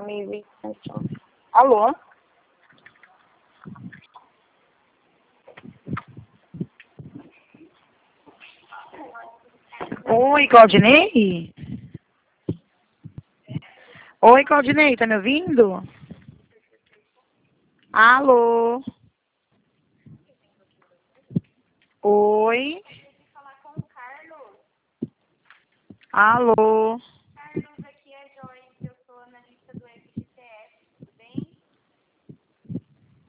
Alô? Oi, Claudinei? Oi, Claudinei, tá me ouvindo? Alô? Oi? Alô?